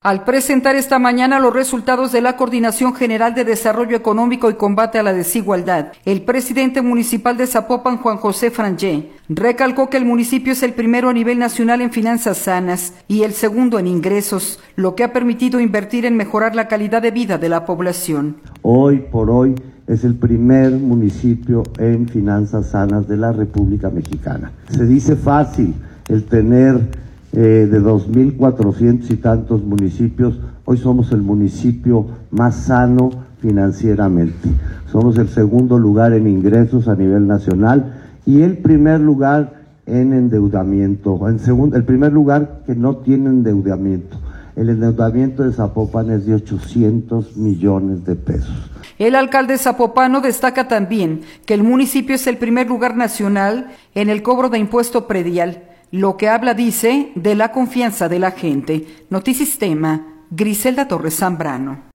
Al presentar esta mañana los resultados de la Coordinación General de Desarrollo Económico y Combate a la Desigualdad, el presidente municipal de Zapopan, Juan José Frangé, recalcó que el municipio es el primero a nivel nacional en finanzas sanas y el segundo en ingresos, lo que ha permitido invertir en mejorar la calidad de vida de la población. Hoy por hoy es el primer municipio en finanzas sanas de la República Mexicana. Se dice fácil el tener de 2.400 y tantos municipios, hoy somos el municipio más sano financieramente. Somos el segundo lugar en ingresos a nivel nacional y el primer lugar en endeudamiento. El primer lugar que no tiene endeudamiento. El endeudamiento de Zapopan es de 800 millones de pesos. El alcalde zapopano destaca también que el municipio es el primer lugar nacional en el cobro de impuesto predial, lo que habla, dice, de la confianza de la gente. Notisistema, Griselda Torres Zambrano.